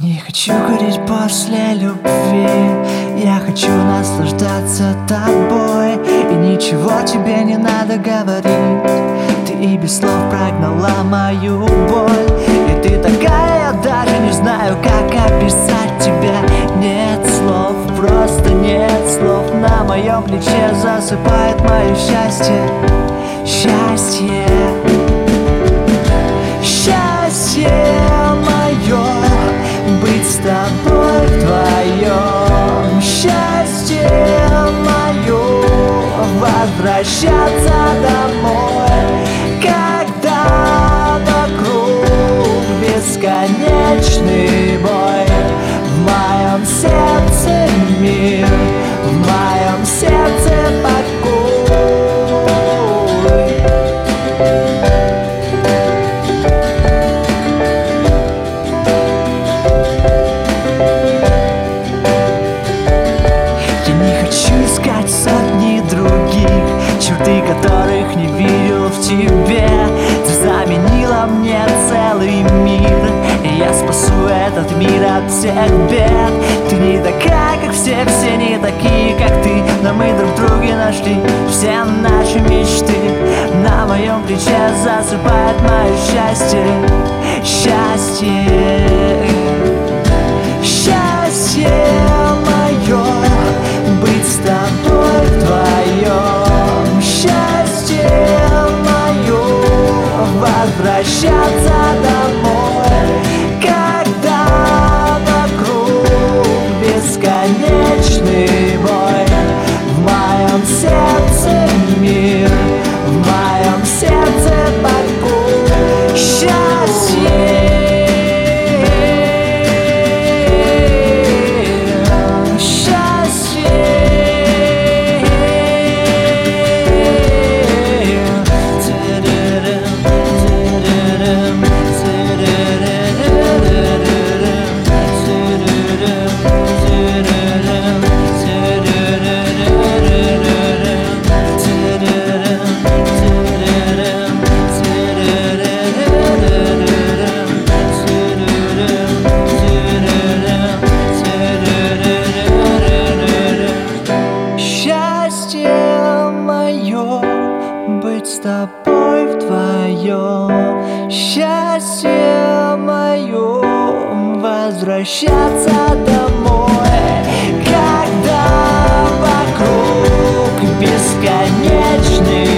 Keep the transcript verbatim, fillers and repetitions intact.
Не хочу курить после любви, я хочу наслаждаться тобой. И ничего тебе не надо говорить, ты и без слов прогнала мою боль. И ты такая, я даже не знаю, как описать тебя. Нет слов, просто нет слов. На моем плече засыпает мое счастье. Счастье, счастье мое, быть с тобой вдвоем. Счастье мое, возвращаться домой, когда вокруг бесконечный бой. В моем сердце мир, в моем сердце покой. Искать сотни других, черты которых не видел в тебе. Ты заменила мне целый мир, и я спасу этот мир от всех бед. Ты не такая, как все, все не такие, как ты, но мы друг друга нашли все наши мечты. На моем плече засыпает мое счастье. Счастье, счастье мое, быть с тобой вдвоем. Счастье мое, возвращаться домой, когда вокруг бесконечный бой. В моем сердце мир, в моем сердце покой. Счастье, быть с тобой вдвоем. Счастье мое, возвращаться домой, когда вокруг бесконечный